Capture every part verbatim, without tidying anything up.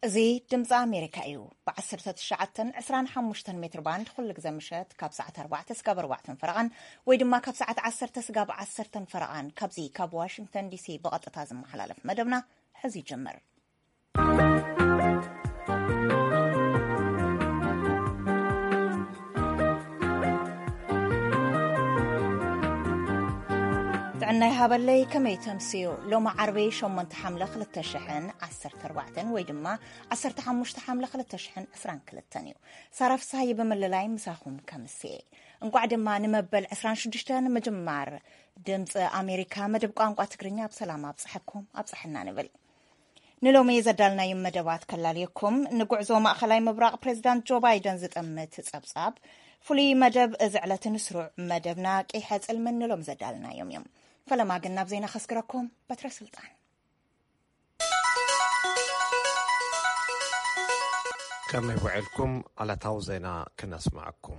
زي دمز أمريكا إيو بعصرة تشعتن عسران حموشتن متر باند خلق زمشت كاب ساعة أربعة سقاب أربعة فرقان ويدما كاب ساعة عصرة سقاب عصرة فرقان كاب زي كاب واشنطن دي سي بغط تازم محلالة مدبنا حزي جمر عنا هابلي كما يتمسيو لو ما عربي شو من تحمل خل التشحن عسر تربعتن ويدما عسر تحمش تحمل خل التشحن عسران كل التانيو صرف صايب من اللي مساهم كمسي نقعد ما نمبل عسران شدشتان مجمار دمز أمريكا مدب قانقوا تقرنيا بسلامة بصحكم أبصحنا نبل نلومي زدالنا يم مدبات كلاليكم نقعزو ما أخلاي مبراق بريزيدنت جو بايدن زد أمت تصبصاب فلي مدب زعلة نسرع مدبنا كي حز المن نلوم زدالنا يوم يوم فلما قلنا بزينا خسكركم بتر سلطان كما يوعلكم على توزينا كنسمعكم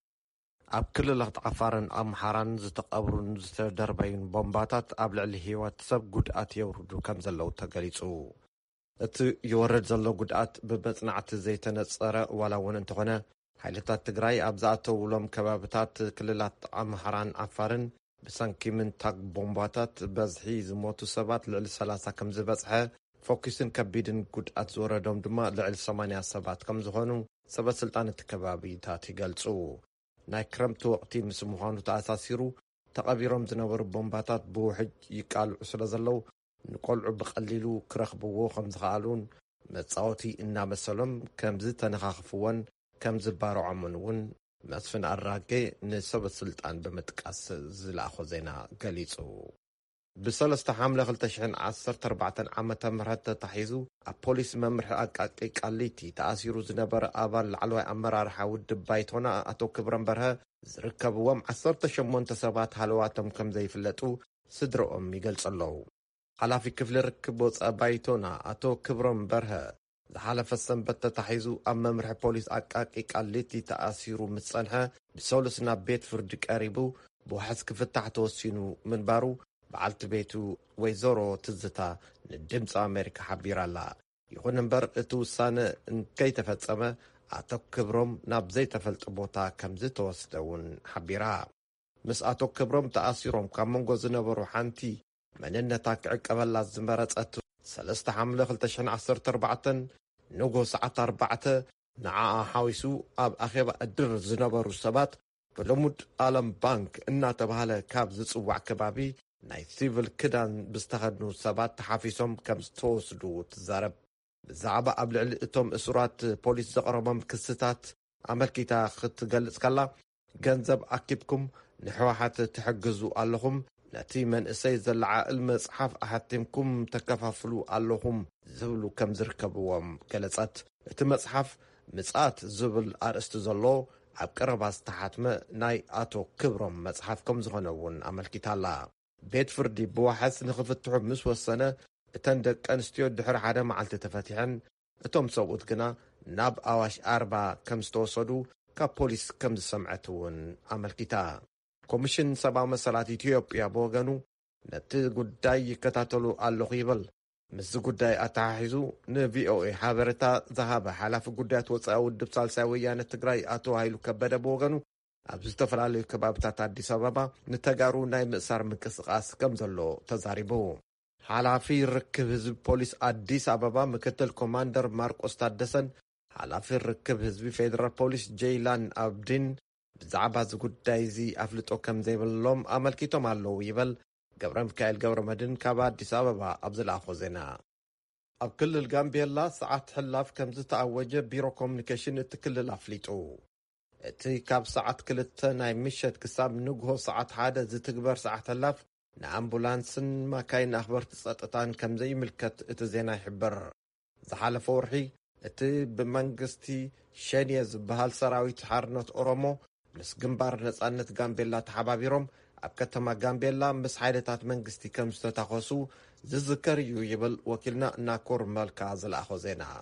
أب كل لغت عفارن أمحارن زتقبرن زتدربين بومباتات أبلع الهيوات سب قدعات يوردو كم زلو تقليسو اتو يورد زلو قدعات ببطنعت زيتنة صراء ولا وننتغنى حيلتات تقراي أبزاتو ولوم كبابتات كللات أمحارن عفارن بسانكي من تاق بومباتات بزحي زموتو سبات لعل سلاسة كم زبزحة فوكسن كبيدن قدعات زورة دوم دما لعل سمانيا سبات كم زخونو سبات سلطانة كبابي تاتي قلتو ناي كرمت وقتي مسموهانو تأساسيرو تقابيرهم زنور بومباتات بوحج يقال عسر زلو نقولعو بقليلو كرخبوو خمز خالون متصاوتي إنا مسلم كمز تنخاخفوان كمز بارو عمونون مسفن الراقي نسبة سلطان بمتقاس زلاخو زينا قليسو بسلسة حاملة غلتشحن عصر تربعة عامة مرهدة تحيزو البوليس ممرح أقاقي قاليتي تأثيرو زنبر آبال العلوى أمرار حاود بايتونا أتو كبرن برها زركبوام عصر تشمون تسابات حلواتهم كم زي فلتو صدرهم يقلص اللو حلافي كفل ركبوز بايتونا أتو كبرن برها زحالف السنبتة تحيزو أما مرح بوليس أقاقي قاليتي تأثيرو متصنها بسولسنا بيت فردك قريبو بوحس كفتح توسينو من بارو بعلت بيتو ويزورو تزتا ندمز أمريكا حبيرا لا يخون نبر اتو سانة انكي تفتسما اتو كبروم ناب زي تفلت بوتا كمزتو وسدون حبيرا مس اتو كبروم تأثيروم كامونغو زنبرو حانتي منن تاكعك أبلا الزمبرات اتو سلست حملة خلتشن عصر تربعتن نوغو ساعة أربعة نعا حاويسو اب أخيبا أدر زنبرو السبات بلومود آلم بانك إنا تبهالة كاب زتصوع كبابي ناي سيفل كدان بستخدنو سبات تحافيسهم كم ستوسدو تزارب بزعبا قبل علقتهم اسرات بوليس زقربهم كستات عمل كيتا خط قلت كلا جنزب أكيبكم نحوحات تحجزو اللهم نتي من اسي زلع المصحف أحتمكم تكفافلو اللهم زبلو كم زركبوهم قلتات اتمصحف مصات زبل أرست زلو عبقرباس تحتم ناي آتو كبرم مصحفكم زغنوون عمل كيتا لا بيت فردي بوحس نخفتحو مس وسنة تندق أنستيو دحر حدا معلت تفتحن اتوم صوت كنا ناب أواش أربع كم ستوصدو كبوليس كم سمعتون عمل كتا كوميشن سبا مسالات إثيوبيا بوغانو نتي قداي كتاتلو اللو غيبل مس قداي أتاحيزو ن في او اي حابرتا ذهب حلاف قداي توصاو الدبسال ساوية نتقراي أتو هايلو كبدا بوغانو أبز تفرالي كبابتات أديس أبابا نتقارو ناي مقصار من قصقاس كم زلو تزاريبو حلافي ركب هزب بوليس أديس أبابا مكتل كوماندر مارك أستادسن حلافي ركب هزبي فيدرال بوليس جيلان أبدين بزعب هزو قد دايزي أفلتو كم زي باللوم أمل كيتو مالو يبل قبرم كايل قبر مدن كابا أديس أبابا أبزل أخو زينا أب كل الغامبيلا ساعات حلاف كم زي تعوجة بيرو كومنيكيشن اتكل الأفليتو اتي كاب ساعات كلتا ناي مشت كساب نقهو ساعات حادة زي تكبر ساعات هلاف نأمبولانسن ما كاين أخبار تسقطتان كم زي ملكت اتزينا يحبر زحالة فورحي اتي بمنقستي شانيز بهال سراويت حارنوت أورومو مس جنبار نسانت غامبيلا تحبابيروم أبكتما غامبيلا مس حيدتات منقستي كم ستتاخوسو زذكر يو يبل وكلنا ناكور مالكا زل أخو زينا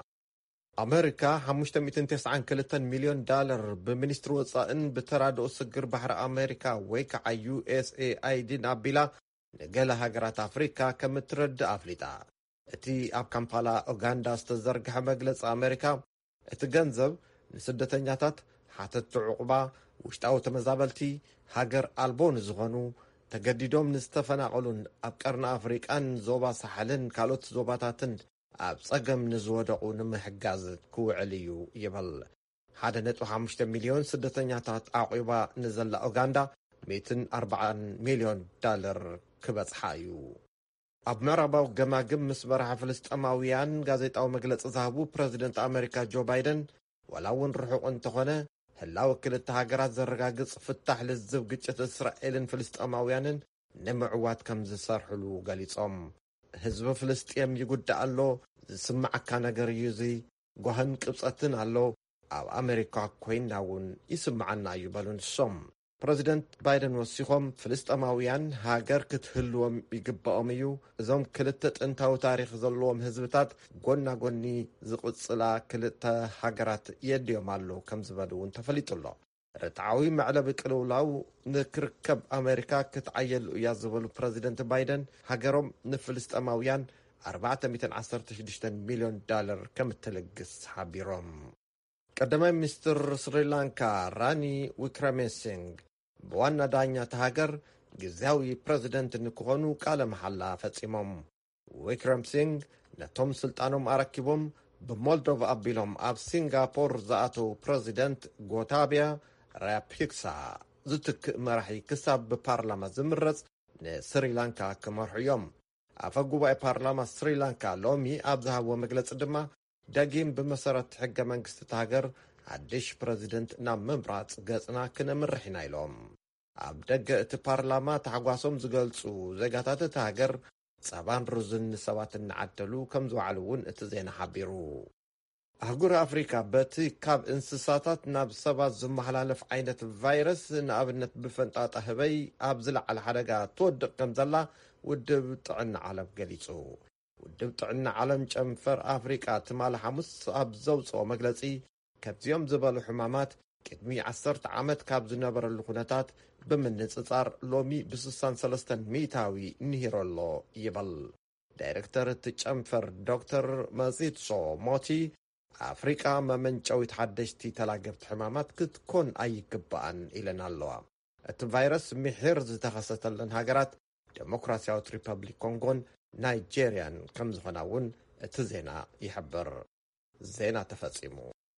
أمريكا حموشتا ميتين تسعان كلتن مليون دولار بمنستر وصائن بترادو سجر بحر أمريكا ويكا يو اس اي اي دي نابيلا نقال هاجرات أفريكا كمترد أفليتا እቲ ኣብ ካምፓላ ኡጋንዳ ዝተዘርግሐ መግለፂ ኣሜሪካ እቲ ገንዘብ ንስደተኛታት ሓተት ዕቁባ ውሽጣዊ ተመዛበልቲ ሃገር ኣልቦን ዝኾኑ ተገዲዶም ንዝተፈናቀሉን ኣብ ቀርኒ ኣፍሪቃን ዞባ ሳሕልን ካልኦት ዞባታትን ኣብ ጸገም ንዝወደቁ ንምሕጋዝ ክውዕል እዩ ይብል። ሓደ ነጥቢ ሓሙሽተ ሚልዮን ስደተኛታት ኣቂባ ንዘላ ኡጋንዳ መቶ ኣርባዓ ሚልዮን ዳለር ክበጽሓ እዩ። ኣብ ምዕራባዊ ገማግም ምስ መራሒ ፍልስጤማውያን ጋዜጣዊ መግለፂ ዝሃቡ ፕረዚደንት ኣሜሪካ ጆ ባይደን ወላ እውን ርሑቕ እንተኾነ ህላዊ ክልተ ሃገራት ዘረጋግጽ ፍታሕ ልዝብ ግጭት እስራኤልን ፍልስጤማውያንን ንምዕዋት ከም ዝሰርሕሉ ገሊጾም ህዝቢ ፍልስጤም ይጉዳእ ኣሎ፣ ዝስማዓካ ነገር እዩ እዚ፣ ጓህን ቅብፀትን ኣሎ፣ ኣብ ኣሜሪካ ኮይና እውን ይስማዓና እዩ በሉ ንሶም። ፕረዚደንት ባይደን ወሲኾም ፍልስጤማውያን ሃገር ክትህልዎም ይግብኦም እዩ፣ እዞም ክልተ ጥንታዊ ታሪክ ዘለዎም ህዝብታት ጎና ጎኒ ዝቕጽላ ክልተ ሃገራት የድዮም ኣሎ ከም ዝበሉ እውን ተፈሊጡሎ። ርትዓዊ መዕለቢ ቅልውላው ንክርከብ ኣሜሪካ ክትዓየሉ እያ ዝበሉ ፕረዚደንት ባይደን ሃገሮም ንፍልስጤማውያን ኣርባዕተ ሚእትን ዓሰርተ ሽዱሽተ ሚልዮን ዳለር ከም እትልግስ ሓቢሮም። ቀዳማይ ሚኒስትር ስሪላንካ ራኒ ዊክረሜሲንግ ብዋና ዳኛ ሃገር ጊዜያዊ ፕረዚደንት ንክኾኑ ቃለ መሓላ ፈጺሞም። ዊክረሜሲንግ ነቶም ስልጣኖም ኣረኪቦም ብሞልዶቫ ኣቢሎም ኣብ ሲንጋፖር ዝኣተው ፕረዚደንት ጎታብያ ራያፒክሳ ዝትክእ መራሒ ክሳብ ብፓርላማ ዝምረጽ ንስሪላንካ ክመርሑ እዮም። ኣፈ ጉባኤ ፓርላማ ስሪላንካ ሎሚ ኣብ ዝሃብዎ መግለፂ ድማ ዳጊም ብመሰረት ሕገ መንግስቲ ሃገር ሓድሽ ፕረዚደንት ናብ ምምራጽ ገጽና ክነምርሕ ኢና ኢሎም። ኣብ ደገ እቲ ፓርላማ ተሓጓሶም ዝገልጹ ዜጋታት እቲ ሃገር ጸባን ሩዝን ሰባት እናዓደሉ ከም ዝውዕሉ እውን እቲ ዜና ሓቢሩ። ኣህጉር ኣፍሪካ በቲ ካብ እንስሳታት ናብ ሰባት ዝመሓላለፍ ዓይነት ቫይረስ ንኣብነት ብፈንጣጣ ህበይ ኣብ ዝለዓለ ሓደጋ ትወድቕ ከም ዘላ ውድብ ጥዕና ዓለም ገሊጹ። ውድብ ጥዕና ዓለም ጨንፈር ኣፍሪቃ ትማል ሐሙስ ኣብ ዘውፅኦ መግለጺ ከዚኦም ዝበሉ ሕማማት ቅድሚ ዓሰርተ ዓመት ካብ ዝነበረሉ ኩነታት ብምንጽጻር ሎሚ ብስሳን ሰለስተን ሚእታዊ ንሂሮሎ ይበል። ዳይሬክተር እቲ ጨንፈር ዶክተር መጺትሶ ሞቲ ኣፍሪቃ መመንጨዊት ሓደሽቲ ተላገብቲ ሕማማት ክትኮን ኣይግባኣን ኢለን ኣለዋ። እቲ ቫይረስ ምሕር ዝተኸሰተለን ሃገራት ዴሞክራሲያዊት ሪፐብሊክ ኮንጎን ናይጄርያን ከም ዝኾና እውን እቲ ዜና ይሕብር። ዜና ተፈጺሙ።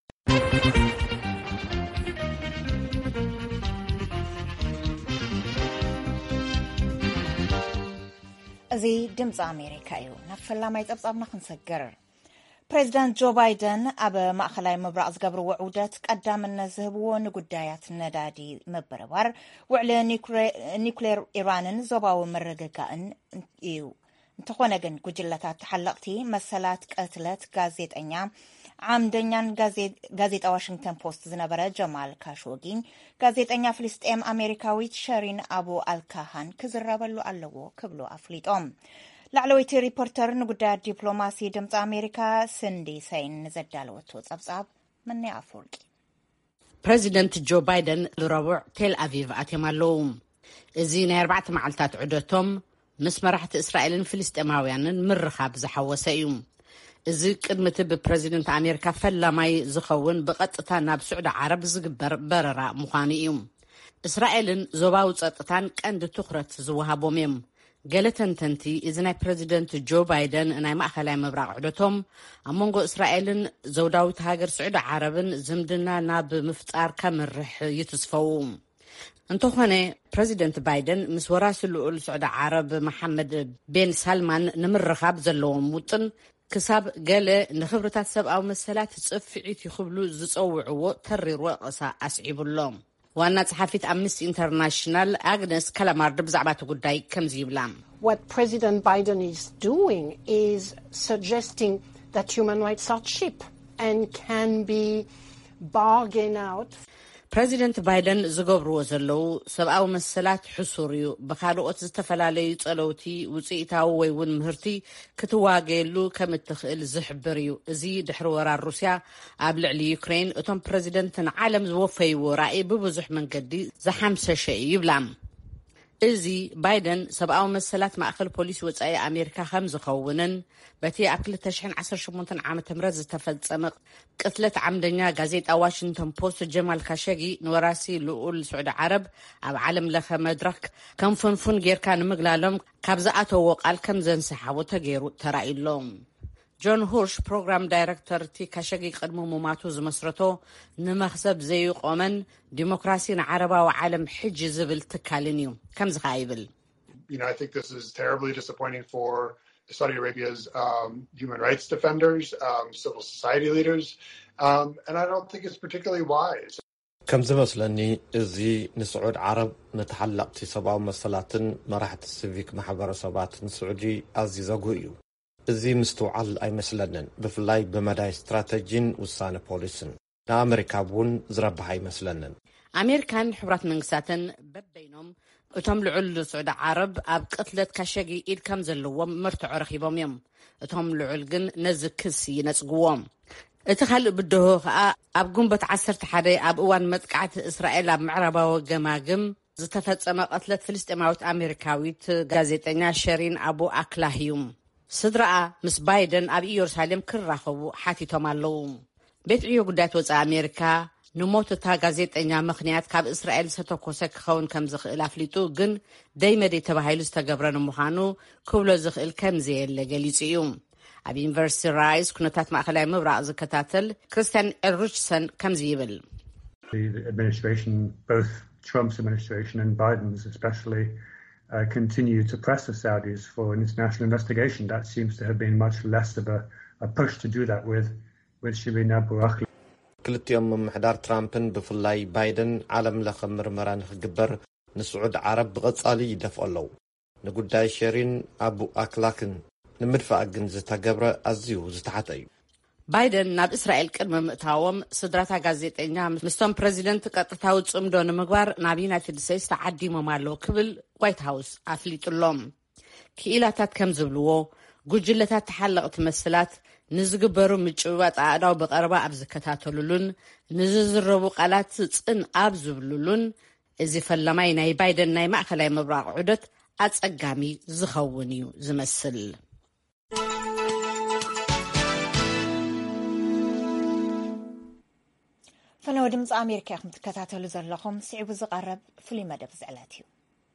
እዚ ድምፂ ኣሜሪካ እዩ። ናብ ፈላማይ ጸብጻብና ክንሰግር ፕሬዚዳንት ጆ ባይደን ኣብ ማእኸላይ ምብራቕ ዝገብርዎ ዑደት ቀዳምነት ዝህብዎ ንጉዳያት ነዳዲ ምብርባር ውዕሊ ኒኩሌር ኢራንን ዞባዊ ምርግጋእን እዩ። እንተኾነ ግን ጉጅለታት ተሓለቕቲ መሰላት ቀትለት ጋዜጠኛ ዓምደኛን ጋዜጣ ዋሽንግተን ፖስት ዝነበረ ጀማል ካሾጊን ጋዜጠኛ ፍልስጤም ኣሜሪካዊት ሸሪን ኣቡ ኣልካሃን ክዝረበሉ ኣለዎ ክብሉ ኣፍሊጦም። ላዕለወይቲ ሪፖርተር ንጉዳያት ዲፕሎማሲ ድምፂ ኣሜሪካ ስንዲ ሰይን ዘዳለወቶ ጸብጻብ መን ኣፍወርቂ ፕሬዚደንት ጆ ባይደን ረቡዕ ቴል ኣቪቭ ኣትዮም ኣለዉ። እዚ ናይ ኣርባዕተ መዓልታት ዑደቶም ምስ መራሕቲ እስራኤልን ፍልስጤማውያንን ምርኻብ ዝሓወሰ እዩ። እዚ ቅድሚቲ ብፕሬዚደንት ኣሜሪካ ፈላማይ ዝኸውን ብቐጥታ ናብ ስዑድ ዓረብ ዝግበር በረራ ምዃኑ እዩ። እስራኤልን ዞባዊ ጸጥታን ቀንዲ ትኹረት ዝወሃቦም እዮም። ገለ ተንተንቲ እዚ ናይ ፕሬዚደንት ጆ ባይደን ናይ ማእኸላይ ምብራቕ ዑደቶም ኣብ መንጎ እስራኤልን ዘውዳዊት ሃገር ስዑድ ዓረብን ዝምድና ናብ ምፍጣር ከመርሕ ይትስፈው። እንተኾነ ፕሬዚደንት ባይደን ምስ ወራሲ ልዑል ስዑድ ዓረብ መሐመድ ቤን ሳልማን ንምርኻብ ዘለዎም ውጥን ክሳብ ገለ ንኽብርታት ሰብኣዊ መሰላት ጽፍዒት ይኽብሉ ዝጸውዕዎ ተሪር ወቀሳ ኣስዒቡሎ። ዋና ጸሓፊት ኣምነስቲ ኢንተርናሽናል ኣግነስ ካላማርድ ብዛዕባ እቲ ጉዳይ ከምዚ ይብላ። What President Biden is doing is suggesting that human rights are cheap and can be bargained out. ፕሬዚደንት ባይደን ዝገብርዎ ዘለዉ ሰብኣዊ መሰላት ሕሱር እዩ። ብካልኦት ዝተፈላለዩ ጸለውቲ ውፅኢታዊ ወይ እውን ምህርቲ ክትዋገየሉ ከም እትኽእል ዝሕብር እዩ። እዚ ድሕሪ ወራር ሩስያ ኣብ ልዕሊ ዩክሬን እቶም ፕሬዚደንትን ዓለም ዝወፈይዎ ራእይ ብብዙሕ መንገዲ ዝሓምሰሸ ይብላ። እዚ ባይደን ሰብኣዊ መሰላት ማእከል ፖሊስ ወጻኢ ኣሜሪካ ከም ዝኸውንን በቲ ኣብ ክልተ ሽሕን ዓሰርተ ሸሞንተን ዓመተ ምህረት ዝተፈጸመ ቅትለት ዓምደኛ ጋዜጣ ዋሽንግተን ፖስት ጀማል ካሸጊ ንወራሲ ልኡል ስዑድ ዓረብ ኣብ ዓለም ለኸ መድረክ ከም ፍንፉን ጌርካ ንምግላሎም ካብ ዝኣተዎ ቃል ከም ዘንሰሓቦ ተገይሩ ተራኢሎም። ጆን ሁርሽ ፕሮግራም ዳይሬክተር እቲ ካሸጊ ቅድሚ ሙማቱ ዝመስረቶ ንመኽሰብ ዘይቆመን ዲሞክራሲ ንዓረባዊ ዓለም ሕጂ ዝብል ትካልን እዩ። ከምዚ ኸ ይብል You know, I think this is terribly disappointing for Saudi Arabia's um, human rights defenders, um, civil society leaders, um, and I don't think it's particularly wise. ከም ዝመስለኒ እዚ ንስዑድ ዓረብ ንተሓለቕቲ ሰብኣዊ መሰላትን መራሕቲ ሲቪክ ማሕበረሰባትን ስዑዲ ኣዝዩ ዘጉህ እዩ። እዚ ምስትውዓል ኣይመስለንን፣ ብፍላይ ብመዳይ ስትራቴጂን ውሳነ ፖሊስን ንኣሜሪካ እውን ዝረብሕ ኣይመስለንን። ኣሜሪካን ሕቡራት መንግስታትን በበይኖም እቶም ልዑል ስዑድ ዓረብ ኣብ ቅትለት ካሸጊ ኢድ ከም ዘለዎም መርትዖ ረኺቦም እዮም። እቶም ልዑል ግን ነዚ ክስ ይነጽግዎም። እቲ ካልእ ብድሆ ከዓ ኣብ ጉንበት ዓሰርተ ሓደ ኣብ እዋን መጥቃዕቲ እስራኤል ኣብ ምዕራባዊ ገማግም ዝተፈጸመ ቅትለት ፍልስጤማዊት ኣሜሪካዊት ጋዜጠኛ ሸሪን ኣቡ ኣክላህ እዩ። ስድራኣ ምስ ባይደን ኣብ ኢየሩሳሌም ክራኸቡ ሓቲቶም ኣለዉ። ቤት ዕዮ ጉዳያት ወጻኢ ኣሜሪካ ንሞት እታ ጋዜጠኛ ምኽንያት ካብ እስራኤል ዝተተኮሰ ክኸውን ከም ዝኽእል ኣፍሊጡ ግን ደይመደይ ተባሂሉ ዝተገብረ ንምዃኑ ክብሎ ዝኽእል ከም ዘየለ ገሊጹ እዩ። ኣብ ዩኒቨርሲቲ ራይስ ኩነታት ማእከላይ ምብራቕ ዝከታተል ክርስቲያን ኤልሩችሰን ከምዚ ይብል The administration, both Trump's administration and Biden's especially, uh, continue to press the Saudis for an international investigation. That seems to have been much less of a, a push to do that with, with Shireen Abu Akleh. ክልቲኦም ምምሕዳር ትራምፕን ብፍላይ ባይደን ዓለም ለኸ ምርመራ ንኽግበር ንስዑድ ዓረብ ብቐጻሊ ይደፍኦ ኣለዉ። ንጉዳይ ሸሪን ኣቡ ኣክላክን ንምድፋእ ግን ዝተገብረ ኣዝዩ ዝተሓተ እዩ። ባይደን ናብ እስራኤል ቅድሚ ምእታዎም ስድራታ ጋዜጠኛ ምስቶም ፕሬዚደንት ቀጥታዊ ጽምዶ ንምግባር ናብ ዩናይትድ ስቴትስ ተዓዲሞም ኣለዉ ክብል ዋይት ሃውስ ኣፍሊጡሎም። ክኢላታት ከም ዝብልዎ ጉጅለታት ተሓለቕቲ መስላት ንዝግበሩ ምጭብባጥ ኣእዳው ብቐረባ ኣብ ዝከታተሉሉን ንዝዝረቡ ቃላት ጽን ኣብ ዝብሉሉን እዚ ፈላማይ ናይ ባይደን ናይ ማእከላይ ምብራቕ ዑደት ኣጸጋሚ ዝኸውን እዩ ዝመስል። ፈነወ ድምፂ ኣሜሪካ ኢኹም ትከታተሉ ዘለኹም። ስዒቡ ዝቐረብ ፍሉይ መደብ ዝዕለት እዩ።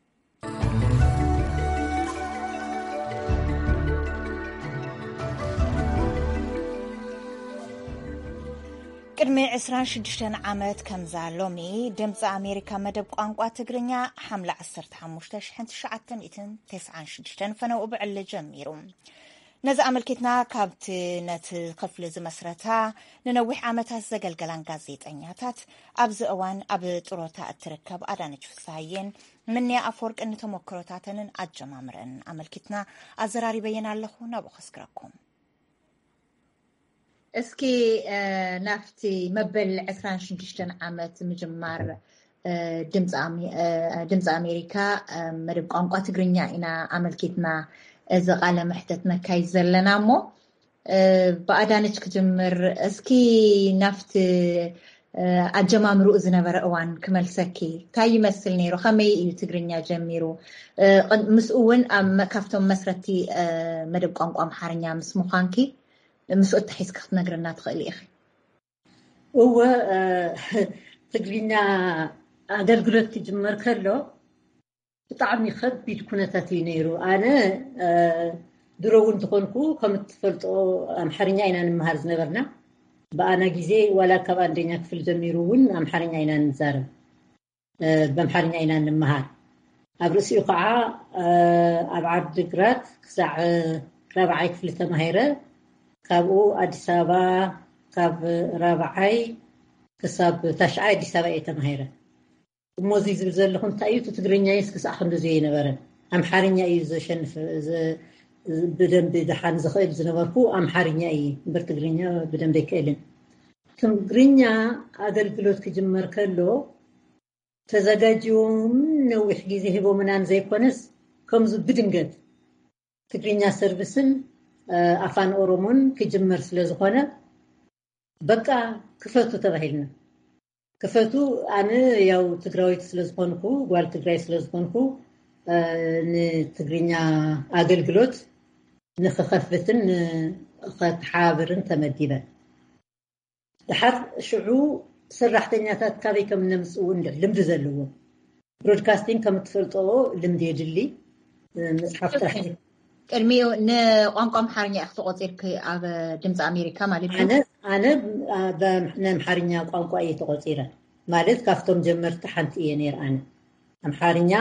ቅድሚ عشرين وستة ዓመት ከምዛ ሎሚ ድምፂ ኣሜሪካ መደብ ቋንቋ ትግርኛ ሓምለ ዓሰርተ ሓሙሽተ ሽሕን ትሽዓተ ሚእትን ተስዓን ሽዱሽተን ፈነው ብዕሊ ጀሚሩ ነዚ ኣመልኪትና ካብቲ ነቲ ክፍሊ ዝመስረታ ንነዊሕ ዓመታት ዘገልገላን ጋዜጠኛታት ኣብዚ እዋን ኣብ ጥሮታ እትርከብ ኣዳነች ፍስሓየን ምንያ ኣፈወርቅ ንተሞክሮታተንን ኣጀማምረን ኣመልኪትና ኣዘራሪበየን ኣለኹ ናብኡ ከስክረኩም እስኪ ናፍቲ መበል عشرين وستة ዓመት ምጅማር ድምፂ ኣሜሪካ መደብ ቋንቋ ትግርኛ ኢና ኣመልኪትና እዚ ቃለ መሕተት ነካይ ዘለና እሞ ብኣዳነች ክጅምር እስኪ ናፍቲ ኣጀማምሩ ዝነበረ እዋን ክመልሰኪ እንታይ ይመስል ነይሩ ከመይ እዩ ትግርኛ ጀሚሩ ምስኡ እውን ካብቶም መስረቲ መደብ ቋንቋ ኣምሓርኛ ምስ ምዃንኪ مسؤول تحس كخت نقرنا تخلي أخي. هو تقولنا أقدر قلت تجمر كله طعمي خد بيتكون تاتينيرو أنا درون تكونكو كم تفلتو أم حرنينا نمهرز نبرنا بأنا جزء ولا كمان دنيا في الجميرون أم حرنينا نزارم بم حرنينا نمهر أبرسي قاعة أبعد ذكرات ساعة رابعة في التمهيرة كابو أديسابا كاب رابعي كساب تشعي أديسابا إتمهيرة موزي زبزل لهم تأيو تتقرنيا يسكس أخندو زي نبرن أم حارنيا يزشن بدن بدحان زخيب زنبركو أم حارنيا أي برتقرنيا بدن بيكالن كم قرنيا أدل قلوت كجمر كلو تزاقاجيوم نوح جيزي هبو منان زي كونس كم بدن قد تقرنيا سيرفيسن أفان أورومون كجمر سلزخونة بقى كفتو تبهيلنا كفتو أنا ياو تقراويت سلزخونكو قوال تقراي سلزخونكو ንትግርኛ አገልግሎት ንኽኸፍትን ከተሓብርን ተመዲበን ድሓር ሽዑ ሰራሕተኛታት ካበይ ከም ነምፅኡ ልምዲ ዘለዎም ብሮድካስቲንግ ከም ትፈልጦ ልምዲ የድሊ መጽሓፍ ጥራሕ ቅድሚኡ ንቋንቋ አምሓርኛ እኽተቆፂርክ ኣብ ድምፂ አሜሪካ ማለት ኣነ ኣነ በአምሓርኛ ቋንቋ እየ ተቆፂረ ማለት ካብቶም ጀመርቲ ሓንቲ እየ ነይረ ኣነ አምሓርኛ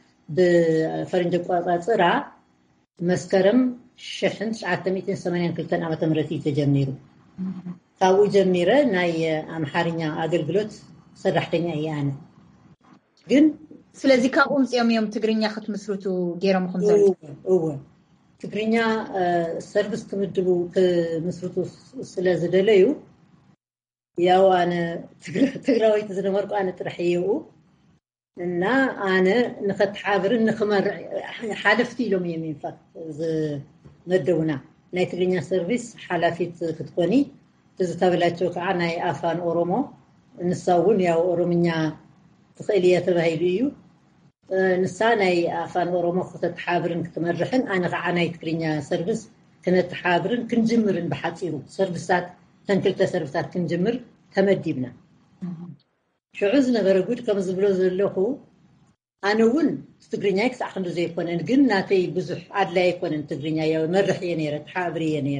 ብፈረንጅ አቆፃፅራ መስከረም ألف وتسعمائة وثمانية وثمانين ዓመተ ምህረት ተጀሚሩ ካብኡ ጀሚረ ናይ አምሓርኛ አገልግሎት ሰራሕተኛ እየ ኣነ ግን ስለዚ ካብኡ ምፅኦም እዮም ትግርኛ ክትመስርቱ ገይሮም ከም ዘሎ እወ ትግርኛ ሰርቪስ ክምድቡ ክመስርቱ ስለ ዝደለዩ ያው ኣነ ትግራዊት ዝነበርኩ ኣነ ጥራሕ እየው እና ኣነ ንኸተሓብርን ንኽመርዕ ሓለፍቲ ኢሎም እዮም ይንፋት ዝመደቡና ናይ ትግርኛ ሰርቪስ ሓላፊት ክትኮኒ ዝተበላቸው ከዓ ናይ ኣፋን ኦሮሞ ንሳውን ያው ኦሮምኛ ትኽእል እያ ተባሂሉ እዩ ንሳ ናይ ኣፋን ኦሮሞ ክትተሓብርን ክትመርሕን ኣነ ከዓ ናይ ትግርኛ ሰርቪስ ክንተሓብርን ክንጅምርን ብሓፂሩ ሰርቪሳት ተንክልተ ሰርቪሳት ክንጅምር ተመዲብና ሽዑ ዝነበረ ጉድ ከም ዝብሎ ዘለኹ ኣነ እውን ትግርኛ ክሳዕ ክንዱ ዘይኮነን ግን ናተይ ብዙሕ ኣድላይ ኣይኮነን ትግርኛ ያው መርሕ እየ ነይረ ተሓብር እየ ነይረ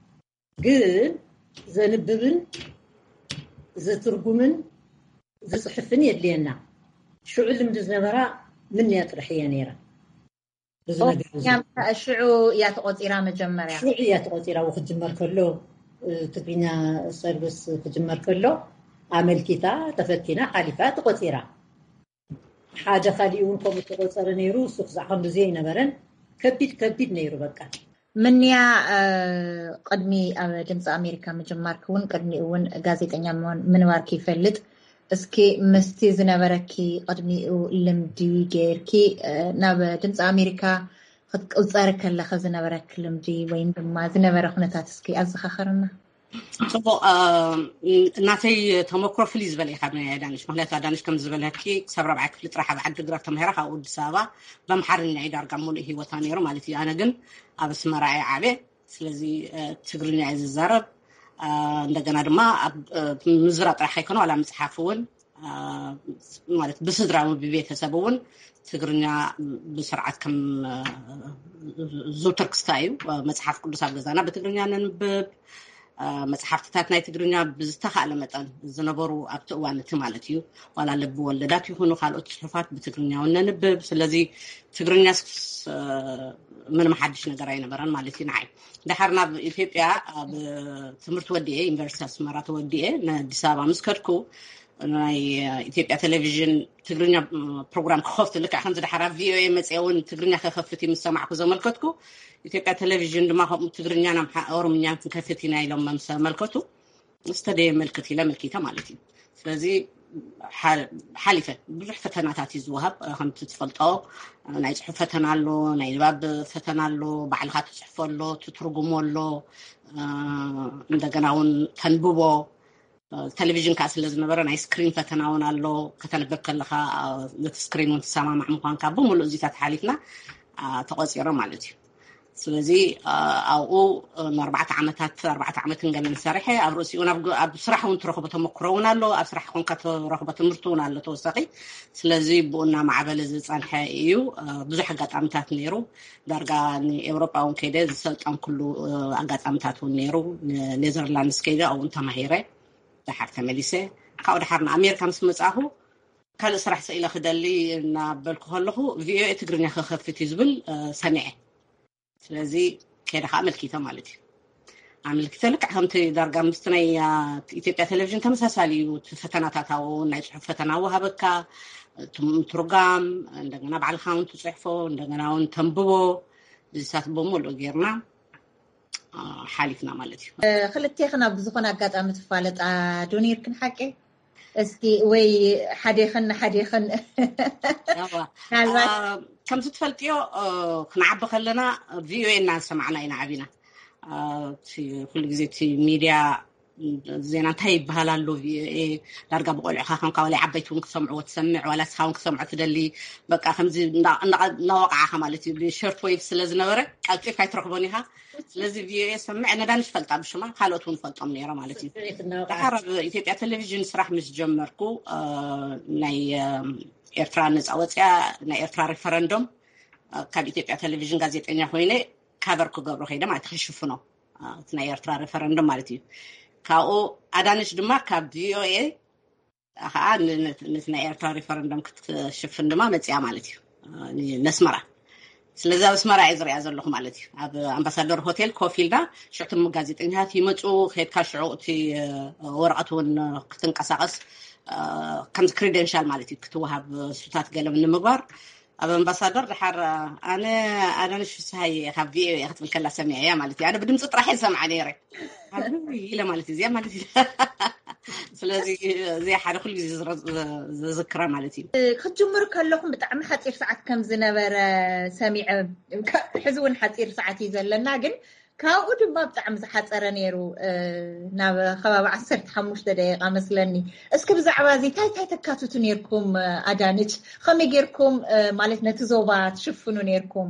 ግን ዘንብብን ዝትርጉምን ዝፅሕፍን የድልየና ሽዑ ልምዲ ዝነበራ ምን እያ ጥራሕ እየ ነይረ ብዙ ነገር ሽዑ እያ ተቆፂራ መጀመርያ ሽዑ እያ ተቆፂራ ወክጅመር ከሎ ትግርኛ ሰርቪስ ክጅመር ከሎ ኣመልኪታ ተፈቲና ሓሊፋ ተቆፂራ ሓደ ኻሊኡን ከም ተቆፀረ ነይሩ ሱቅ ዛዕም ብዘይ ነበረን ከቢድ ከቢድ ነይሩ በቃ منيا قدمي دمس أمريكا مجمّر كون قدمي ون غازيتنيا من واركي فلت اسكي مستي زنبركي قدمي لمدي غيركي ناب دمس أمريكا قد قصارك الله خزنبرك لمدي وين ما زنبر خنتات اسكي ازخخرنا صبو ناتي تمكرو فليز بلي خدنا دانش مهلات دانش كم زبلكي صبر بعك في طرح بعد تقرا تمهره خاود سابا بمحرن عيدار قمول هي وثانيرو مالتي انا كن ابس مراعي عليه ስለዚህ ትግርኛ ይዛረብ እንደገና ድማ ምዝራ ጥራሕ ይኮነ على መጽሐፍውን ማለት በስድራው በቤተሰቡን ትግርኛ በስርዓት ከም ዙተር ክስታዩ መጽሐፍ ቅዱስ አገዛና በትግርኛ ነንብብ መጽሐፍታት ናይ ትግርኛ ብዝተኻለ መጠን ዝነበሩ ኣብተዋነት ማለት እዩ ዋላ ልብ ወለዳት ይሁኑ ካልኦት ጽሑፋት በትግርኛው ነንብብ ስለዚህ ትግርኛ ምን ማሐድሽ ነገር አይነበረን ማለት ይናይ ደሐርና በኢትዮጵያ በትምህርት ወዲኤ ዩኒቨርሲቲ አስመራ ተወዲኤ አዲስ አበባ መስከርኩ ናይ ኢትዮጵያ ቴሌቪዥን ትግርኛ ፕሮግራም ከፍት ልክ አሁን ዝደሐራ ቪኦኤ መጽያውን ትግርኛ ከፈፍቲ መስማዕኩ ዘመልከትኩ ኢትዮጵያ ቴሌቪዥን ድማ ትግርኛ ናም ኦሮምኛ ከፈቲና ኢሎም መምሰመልከቱ استدي ملكتي لا ملكيته مالتي ስለዚህ ሓሊፈ ብዙሕ ፈተናታት ይዝወሃብ ከም ትፈልጣው ናይ ጽሑፍ ፈተና ኣሎ ናይ ንባብ ፈተና ኣሎ ባዕልኻ ትጽሕፈሎ ትትርጉመሎ እንደገናውን ተንብቦ ቴሌቪዥን ካስ ስለዝነበረ ናይ ስክሪን ፈተናውን ኣሎ ከተነበብ ከለኻ ስክሪኑን ተሰማማዕ ምዃንካ ብሙሉ እዚታት ሓሊፍና ተቆፂረ ማለት እዩ ስለዚህ አው አርባዕተ ዓመታት አርባዕተ ዓመት እንገለን ሰሪሐ አብሮሲውን አብ ስራውን ተረክቦ ተመክሮውን አሎ አብ ስራሕ ኮንካ ተረክቦ ትምርቱውን አሎ ተወሳኺ ስለዚህ ብኡና ማዕበል ዝጻንሐ እዩ ብዙሕ አጋጣሚታት ነይሩ ዳርጋ ንኤውሮጳውን ከይደ ዝሰልጣን ኩሉ አጋጣሚታት ነይሩ ኔዘርላንድስ ከይደ አው ተማሂረ ደሓር ተመሊሰ ካብ ደሓርና አሜሪካ ምስ መጻሁ ካል ስራሕ ሰኢለ ክደሊ እና በልኩ ከለኹ ቪኦኤ ትግርኛ ከኸፍት ይዝብል ሰሚዐ ስለዚህ ከደ አመልኪታ ማለት ነው አመልኪታ ልክ አሁንተ ዳርጋ ምስተናይ ኢትዮጵያ ቴሌቪዥን ተመሳሳሊ ፈተናታታው ናይ ጽሑፍ ፈተናው ሀበካ ትርጓም እንደገና ባልኻውን ትጽሕፎ እንደገናውን ተንብቦ ዝሳት በሙሉ ገርና ሓሊፍና ማለት እዩ ክልቴኽና ብዙኾነ አጋጣሚ ተፋለጣ ዶኒርክን ሓቂ እስኪ ወይ ሓዴኽን ሓዴኽን كم تتفلتيو كنعبى خلنا فيو إن سمعنا إن عبينا في كل جزء في ميديا زين انتهي بهالالو دارغا بقولع خا كم كاولي عبيتون كسمعوا وتسمع ولا سخاون كسمعوا تدلي بقى خمزي نوقع خمالتي بشورت ويف سلازنبره كيف كيتركبونيها ስለዚህ ቪኦኤ ሰምዕና ዳንሽ ፈልጣ ብሽማ ካልኦቱን ፈልጣም ነይራ ማለት እዩ ተሓረብ ኢትዮጵያ ቴሌቪዥን ስራሕ ምስ ጀመርኩ ናይ ኤርትራ ነፃ ወፅያ ናይ ኤርትራ ሬፈረንደም ካብ ኢትዮጵያ ቴሌቪዥን ጋዜጠኛ ኮይነ ካቨር ክገብሮ ኸይደ ማለት ክሽፉ ነው ናይ ኤርትራ ሬፈረንደም ማለት እዩ ካኦ አዳንሽ ድማ ካብ ቪኦኤ አሃ ናይ ኤርትራ ሬፈረንደም ክትሽፍን ድማ መፅያ ማለት እዩ መስመራ ስለዚህ አስመራ ይዝሪያ ዘለኹ ማለት እዩ ኣብ አምባሳደር ሆቴል ኮፊልዳ ሽዕቱም ጋዜጠኛታት ይመጹ ኸይድካ ሽዑቲ ወረቀቱን ክትንቀሳቀስ ከም ክሬደንሻል ማለት እዩ ክትወሃብ ስታት ገለም ንምግባር ኣብ አምባሳደር ድሓር ኣነ ኣዳንሽ ፍስሃይ ካብ ቪኦኤ ክትብል ከላ ሰሚዐያ ማለት እዩ ኣነ ብድምጽ ጥራሕ ሰምዓ ነይረ ኣብ ኢለ ማለት እዩ ዚያ ማለት እዩ ስለዚህ ዚያ ሓደ ኩሉ ዝዝክራ ማለት እዩ ከጅምር ከለኹም ብጣዕሚ ሓጢር ሰዓት ከም ዝነበረ ሰሚዐ ሕዝውን ሓጢር ሰዓት ይዘለና ግን ካብኡ ድማ ብጣዕሚ ዝሓፀረ ነይሩ ናብ ከባቢ ዓሰርተ ሓሙሽተ ደቂቃ መስለኒ እስኪ ብዛዕባ እዚ ታይ ታይ ተካትቱ ነይርኩም ኣዳንች ከመይ ጌርኩም ማለት ነቲ ዞባ ትሽፍኑ ነይርኩም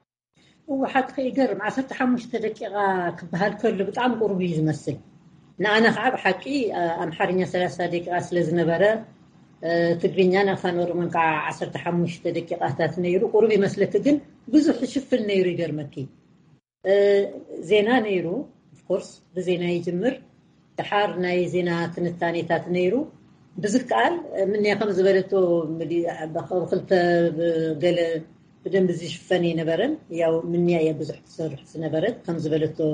وحد خيجرم عشرة حمشة دقيقة كبهال كله بتعم قربي يمثل نأنا خاب حكي أم حريني ثلاثة دقيقة أسلز نبرة تقريني أنا خانور من قاع عشرة حمشة دقيقة ثلاث نيرو قربي مثل تجن بزح شوف النيرو يجرمكي زينا نيرو of course بزينا يجمر تحار ناي زينا تنتاني ثلاث نيرو بزك قال من يقام زبالته مدي بخلت قال بدن بزيش فني نبرن ياو مني يا بزح تصرح سنبرت كم زبالته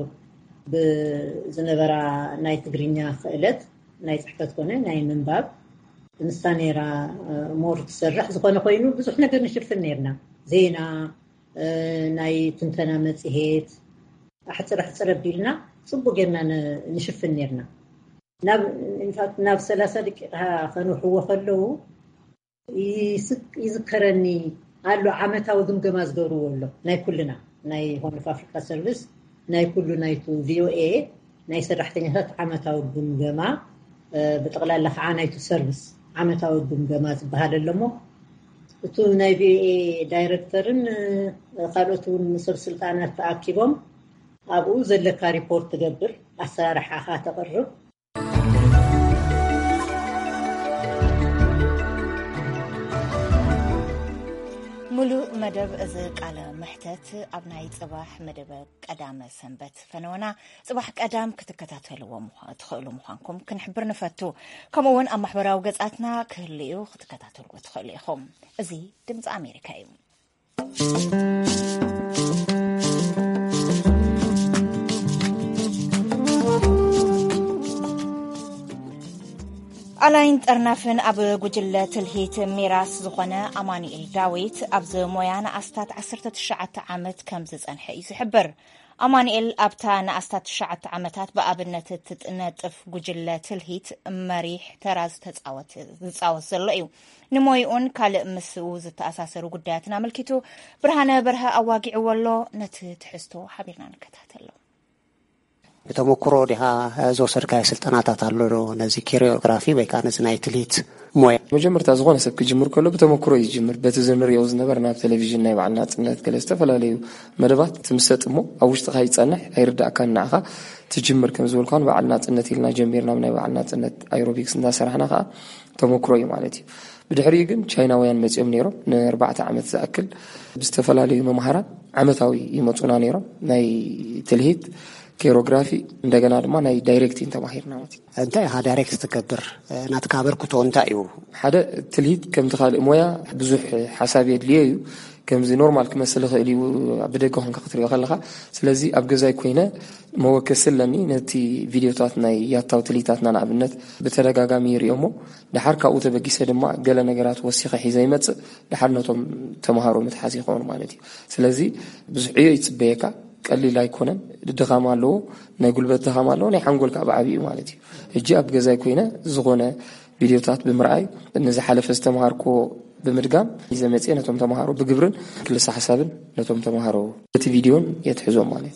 بزنبرة ناي تقرينيا خيلت ناي تحكت كونه ناي من باب نستاني را مور تسرح زخونه خوينو بزح نقدر نشوف النيرنا زينا ناي تنتنا متهيت حتى راح تربيلنا صبوا قلنا نشوف النيرنا ناب انفات ناب ثلاثة دقيقة خنوح هو خلوه يذكرني قالوا عمتها وجمجمة زدوروا ولا ناي كلنا ناي هون في أفريقيا سيرفيس ناي كله ناي تو في او اي ناي سرحتني هات عمتها وجمجمة بتغلى لك عاناي تو سيرفيس عمتها وجمجمة بهذا اللمو تو ناي في اي دايركتورن قالوا تو نصب سلطانات تأكيبهم أبو زلك ريبورت تقبر أسارح أخا تقرب ملو مدب أزق على محتت أبناء صباح مدب قدام سنبت فنونا صباح قدام كتكتاتلو ومخا تخلو مخانكم كنحبر نفتو كمون أم محبراو قزاتنا كليو كتكتاتلو وتخليهم أزي دمز أمريكا يوم አላይን ጠርናፍን ኣብ ጉጅለ ትልሂት ሚራስ ዝኾነ ኣማኒኤል ዳዊት ኣብዚ ሞያን ኣስታት ዓሰርተ ትሽዓተ ዓመት ከም ዝጸንሐ እዩ ዝሕብር ኣማኒኤል ኣብታ ንኣስታት ትሽዓተ ዓመታት ብኣብነት ትጥነጥፍ ጉጅለ ትልሂት መሪሕ ተራ ዝተጻወት ዝጻወት ዘሎ እዩ ንሞይኡን ካልእ ምስኡ ዝተኣሳሰሩ ጉዳያትን ኣመልኪቱ ብርሃነ በርሀ ኣዋጊዕዎ ኣሎ ነቲ ትሕዝቶ ሓቢርና ንከታተሎ بتمكرو دها زو سركاي سلطناتات አሉ ነዚ ኮሪዮግራፊ ወይ ካነስ ናይ ትልሂት ሞያ መጀመርታ ዝሆነ ሰብ ክጅምር ከሎ በተመክሮ ይጅምር በተዘምር የውዝ ነበር ናብ ቴሌቪዥን ናይ ባዕልና ጽነት ገለስተ ፈላልዩ መደባት ትምሰጥሞ አውሽጥ ኻይ ጻንሕ አይርዳካ ናኻ ትጅምር ከም ዝወልካን ባዕልና ጽነት ኢልና ጀሚርና ናይ ባዕልና ጽነት አይሮቢክስ እንዳሰርሐናኻ ተመክሮ እዩ ማለት እዩ بدحري ግን ቻይናውያን መጽኦም ነይሮ ን4 ዓመት ዝኣክል ብስተፈላልዩ መምሃራን ዓመታዊ ይመጹና ነይሮ ናይ ትልሂት كيروغرافي እንደገና ድማ ናይ ዳይሬክቲንግ ተማሂርና ማለት እንታይ ها ዳይሬክት ተከብር ናትካበር ኩቶ እንታይ እዩ ሓደ ትልሂት ከም ተኻል ሞያ ብዙሕ ሓሳብ የድልዩ ከምዚ ኖርማል ክመስል ኸእል እዩ ብደገ ሆንካ ክትሪኦ ከለኻ ስለዚ ኣብ ገዛይ ኮይነ መወከስለኒ ነቲ ቪድዮታት ናይ ያታው ትልሂታትና ንኣብነት ብተደጋጋሚ ይሪኦሞ ድሓር ካብኡ ተበጊሰ ድማ ገለ ነገራት ወሲኸ ሒዘ ይመጽእ ድሓር ነቶም ተማሃሮ ምትሓዝ ይኾኑ ማለት እዩ ስለዚ ብዙሕ ዕዮ ይጽበየካ ቀሊል አይኮነን ድኻማ አለው ናይ ጉልበት ድኻማ አለው ናይ ሓንጎልካ ባዓቢኡ ማለት እዩ እጂ ኣብ ገዛይ ኮይነ ዝኾነ ቪድዮታት ብምርኣይ እነዚ ሓለፈ ዝተማሃርኮ ብምድጋም ይዘመጽ ነቶም ተማሃሮ ብግብርን ክልሳ ሓሳብን ነቶም ተማሃሮ እቲ ቪድዮን የትሕዞም ማለት እዩ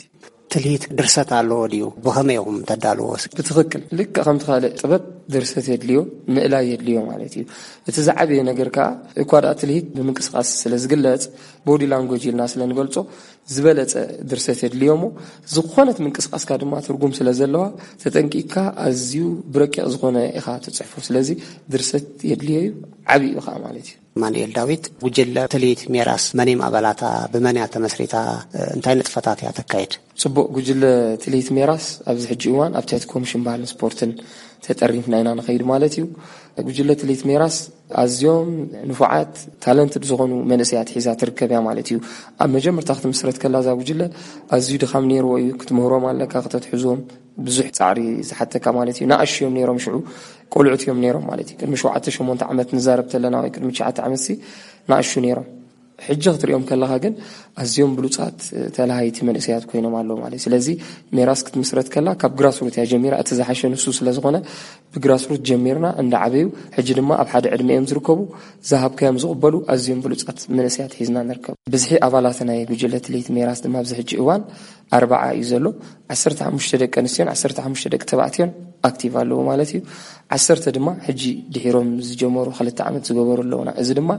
ትልሂት ድርሰት ኣለዎ ድዩ ብኸመይኹም ተዳልዎስ? ብትኽክል ልክ ከምቲ ካልእ ጥበብ ድርሰት የድልዮ ምእላይ የድልዮ ማለት እዩ። እቲ ዝዓበየ ነገር ከዓ እኳ ዳ ትልሂት ብምንቅስቃስ ስለ ዝግለጽ ቦዲ ላንጉጅ ኢልና ስለ ንገልጾ ዝበለጸ ድርሰት የድልዮ እሞ ዝኾነት ምንቅስቃስካ ድማ ትርጉም ስለ ዘለዋ ተጠንቂቕካ ኣዝዩ ብረቂቕ ዝኾነ ኢኻ ትጽሕፎ። ስለዚ ድርሰት የድልዮ እዩ ዓብዪ ኢኻ ማለት እዩ። ማንኤል ዳዊት ጉጅለ ትልሂት ሜራስ መኒም ኣባላታ ብመንያ ተመስሪታ እንታይ ንጥፈታት እያ ተካይድ? ጽቡቕ ጉጅለ ትልሂት ሜራስ ኣብዚ ሕጂ እዋን ኣብ ትሕቲ ኮሚሽን ባህልን ስፖርትን ተጠሪፍና ኢና ንኸይድ ማለት እዩ። ጉጅለ ትልሂት ሜራስ ኣዝዮም ንፉዓት ታለንትድ ዝኾኑ መንእሰያት ሒዛ ትርከብ እያ ማለት እዩ። ኣብ መጀመርታ ክትምስረት ከላ እዛ ጉጅለ ኣዝዩ ድኻም ነይርዎ እዩ። ክትምህሮም ኣለካ፣ ክተትሕዞም ብዙሕ ጻዕሪ ዝሓተካ ማለት እዩ። ንኣሽ እዮም ነይሮም ሽዑ ቆልዑት እዮም ነይሮም ማለት እዩ። ቅድሚ ሸውዓተ ሸሞንተ ዓመት ንዛረብ ተለና ወይ ቅድሚ ትሽዓተ ዓመት ሲ ንኣሹ ነይሮም። ሕጂ ክትሪኦም ከለኻ ግን ኣዝዮም ብሉጻት ተላሃይቲ መንእሰያት ኮይኖም ኣለዉ ማለት። ስለዚ ሜራስ ክትምስረት ከላ ካብ ግራስሩት እያ ጀሚራ። እቲ ዝሓሸ ንሱ ስለ ዝኾነ ብግራስሩት ጀሚርና እንዳዓበዩ ሕጂ ድማ ኣብ ሓደ ዕድመ እዮም ዝርከቡ ዝሃብከዮም ዝቕበሉ ኣዝዮም ብሉጻት መንእሰያት ሒዝና ንርከብ። ብዝሒ ኣባላት ናይ ጉጅለ ትልሂት ሜራስ ድማ ኣብዚ ሕጂ እዋን ኣርባዓ እዩ ዘሎ። ዓሰርተ ሓሙሽተ ደቂ ኣንስትዮን ዓሰርተ ሓሙሽተ ደቂ ተባዕትዮን ኣክቲቭ ኣለዎ ማለት እዩ። ዓሰርተ ድማ ሕጂ ድሒሮም ዝጀመሩ ክልተ ዓመት ዝገበሩ ኣለውና። እዚ ድማ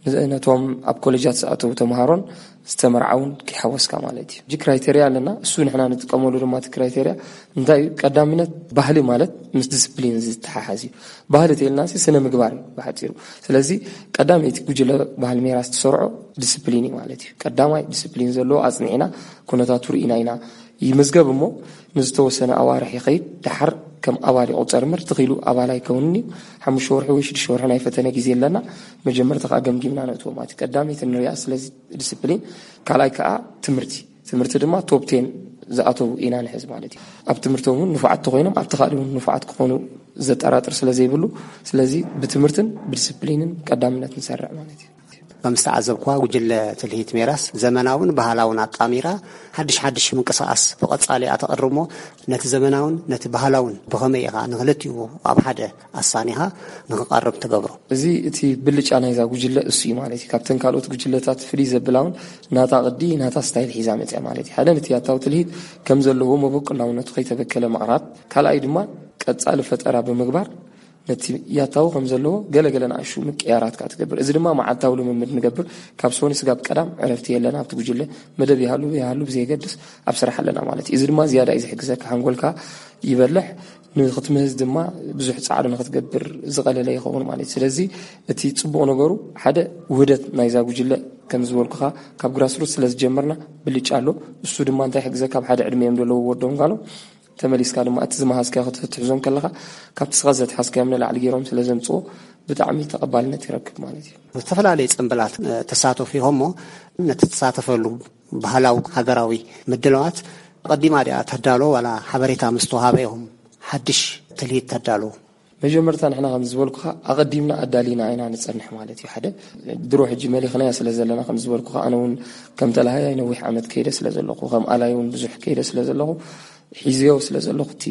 ነቶም ኣብ ኮሌጃት ዝኣተዉ ተምሃሮን ዝተመርዓውን ክሓወስካ ማለት እዩ። እጂ ክራይቴርያ ኣለና። እሱ ንሕና ንጥቀመሉ ድማ እቲ ክራይቴርያ እንታይ እዩ? ቀዳምነት ባህሊ ማለት ምስ ዲስፕሊን ዝተሓሓዝ እዩ። ባህሊ ተይልና ስነ ምግባር እዩ ብሓፂሩ። ስለዚ ቀዳመይቲ ጉጅለ ባህሊ ሜራስ ትሰርዖ ዲስፕሊን እዩ ማለት እዩ። ቀዳማይ ዲስፕሊን ዘለዎ ኣጽኒዕና ኩነታቱ ርኢና ኢና ይምዝገብ እሞ ንዝተወሰነ ኣዋርሕ ይኸይድ ድሓር ከም ኣባል ይቁፀር እምበር ትኺሉ ኣባል ኣይከውንን እዩ። ሓሙሽተ ወርሒ ወይ ሽዱሽተ ወርሒ ናይ ፈተነ ግዜ ኣለና። መጀመርታ ከዓ ገምጊምና ነእትዎ ማለት ቀዳመይቲ ንሪኣ ስለዚ ዲስፕሊን። ካልኣይ ከዓ ትምህርቲ ትምህርቲ ድማ ቶፕ ቴን ዝኣተዉ ኢና ንሕዝ ማለት እዩ። ኣብ ትምህርቶም እውን ንፉዓት ኮይኖም ኣብቲ ካልእ እውን ንፉዓት ክኾኑ ዘጠራጥር ስለ ዘይብሉ ስለዚ ብትምህርትን ብዲስፕሊንን ቀዳምነት ንሰርዕ ማለት እዩ። በምስተዓዘብኳ ጉጅለ ትልሂት ሜራስ ዘመናውን ባህላውን ኣጣሚራ ሓድሽ ሓድሽ ምንቅስቃስ ብቐጻሊ ኣተቐርሞ ነቲ ዘመናውን ነቲ ባህላውን ብኸመይ ኢኻ ንኽልቲኡ ኣብ ሓደ ኣሳኒኻ ንኽቐርብ ትገብሮ? እዚ እቲ ብልጫ ናይዛ ጉጅለ እሱ እዩ ማለት እዩ። ካብተን ካልኦት ጉጅለታት ፍልይ ዘብላውን ናታ ቅዲ ናታ ስታይል ሒዛ መፅያ ማለት እዩ። ሓደ ነቲ ያታዊ ትልሂት ከም ዘለዎ መበቆላውነቱ ከይተበከለ ምቕራብ፣ ካልኣይ ድማ ቀጻሊ ፈጠራ ብምግባር ነቲ ያታው ከም ዘለዎ ገለገለ ንኣሹ ምቅያራት ካ ትገብር። እዚ ድማ መዓልታዊ ልምምድ ንገብር። ካብ ሶኒ ስጋብ ቀዳም ዕረፍቲ የለና። ኣብቲ ጉጅለ መደብ ይሃሉ ይሃሉ ብዘይገድስ ኣብ ስራሕ ኣለና ማለት እዩ። እዚ ድማ ዝያዳ እዩ ዝሕግዘካ ሓንጎልካ ይበልሕ ንኽትምህዝ ድማ ብዙሕ ጻዕሪ ንኽትገብር ዝቐለለ ይኸውን ማለት እዩ። ስለዚ እቲ ጽቡቕ ነገሩ ሓደ ውህደት ናይዛ ጉጅለ ከም ዝበልኩኻ ካብ ግራስሩት ስለ ዝጀመርና ብልጫ ኣሎ። እሱ ድማ እንታይ ሕግዘካ ኣብ ሓደ ዕድመ እዮም ዘለዉ ወዶም ጋሎ ተመሊስካ ድማ እቲ ዝመሃዝካ ክትሕዞም ከለኻ ካብቲ ስኻ ዘትሓዝካዮም ንላዕሊ ገይሮም ስለ ዘምፅኦ ብጣዕሚ ተቐባልነት ይረክብ ማለት እዩ። ዝተፈላለዩ ጽምብላት ተሳተፉ ኢኹም ሞ ነቲ ተሳተፈሉ ባህላዊ ሃገራዊ ምድለዋት ቀዲማ ዲኣ ተዳሎ ዋላ ሓበሬታ ምስተውሃበ ኢኹም ሓድሽ ትልሂት ተዳሎ? መጀመርታ ንሕና ከም ዝበልኩኻ ኣቐዲምና ኣዳሊና ኢና ንጸንሕ ማለት እዩ። ሓደ ድሮ ሕጂ መሊኽናያ ስለ ዘለና ከም ዝበልኩኻ ኣነ እውን ከም ተላሃያይ ነዊሕ ዓመት ከይደ ስለ ዘለኹ ከም ኣላይ እውን ብዙሕ ከይደ ስለ ዘለኹ ሒዝዮ ስለ ዘለኹ እቲ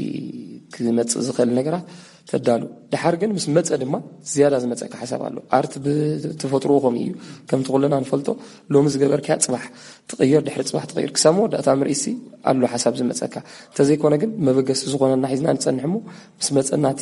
ክመፅእ ዝኽእል ነገራት ተዳሉ ድሓር ግን ምስ መፀ ድማ ዝያዳ ዝመፀካ ሓሳብ ኣሎ። ኣርት ብተፈጥሮ ከምኡ እዩ ከምቲ ኩልና ንፈልጦ ሎሚ ዝገበርካ ፅባሕ ትቕየር ድሕሪ ፅባሕ ትቕየር ክሳብ መወዳእታ ምርኢሲ ኣሎ ሓሳብ ዝመፀካ እንተዘይኮነ ግን መበገሲ ዝኾነና ሒዝና ንፀንሕ እሞ ምስ መፀናቲ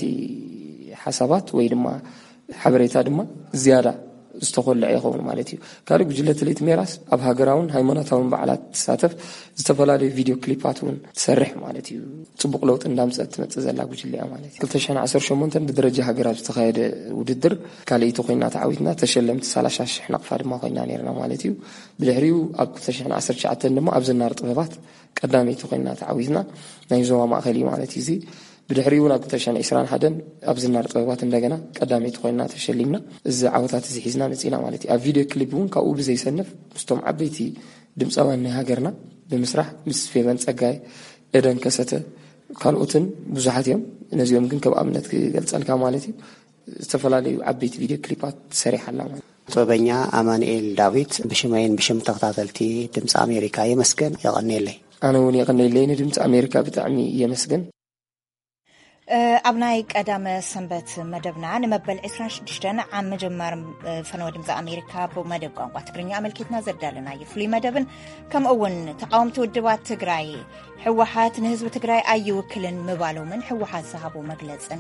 ሓሳባት ወይ ድማ ሓበሬታ ድማ ዝያዳ ዝተኮልዐ ይኸውን ማለት እዩ። ካልእ ጉጅለ ትልሂት ሜራስ ኣብ ሃገራውን ሃይማኖታውን በዓላት ትሳተፍ ዝተፈላለዩ ቪድዮ ክሊፓት እውን ትሰርሕ ማለት እዩ። ጽቡቕ ለውጢ እንዳምፀት ትመፅእ ዘላ ጉጅለ እያ ማለት እዩ። ክልተ ሽሕን ዓሰርተ ሸሞንተ ብደረጃ ሃገራት ዝተኻየደ ውድድር ካልእቲ ኮይና ተዓዊትና ተሸለምቲ ሰላሳ ሽሕ ነቕፋ ድማ ኮይና ነርና ማለት እዩ። ብድሕሪኡ ኣብ ክልተ ሽሕን ዓሰርተ ትሽዓተ ድማ ኣብ ዝናር ጥበባት ቀዳመይቲ ኮይና ተዓዊትና ናይ ዞባ ማእኸል ማለት እዩ። እዚ ብድሕሪኡ ናብ ክልተ ሽሕን ዒስራን ሓደን ኣብ ዝናር ጥበባት እንደገና ቀዳመይቲ ኮይና ተሸሊምና እዚ ዓወታት እዚ ሒዝና መፂና ማለት እዩ። ኣብ ቪድዮ ክሊፕ እውን ካብኡ ብዘይሰንፍ ምስቶም ዓበይቲ ድምፃውያን ናይ ሃገርና ብምስራሕ ምስ ፌቨን ጸጋይ፣ ኤደን ከሰተ ካልኦትን ብዙሓት እዮም። ነዚኦም ግን ከም ኣብነት ክገልጸልካ ማለት እዩ ዝተፈላለዩ ዓበይቲ ቪድዮ ክሊፓት ሰሪሓላ ማለት እዩ። ጥበበኛ ኣማንኤል ዳዊት ብሽመይን ብሽም ተኸታተልቲ ድምፂ ኣሜሪካ የመስገን የቐኒየለይ። ኣነ እውን የቐኒየለይ ንድምፂ ኣሜሪካ ብጣዕሚ የመስገን። أبناء قدام سنبت مدبنا نمبل عشرين شدشتن عم مجمر فنودم ذا أمريكا بمدب قوة تقرني عمل كيتنا زردالنا يفلي مدبن كم أول تقاومت ودوات تقراي حوحات نهزب تقراي أي وكلن مبالو من حوحات صحابو مجلس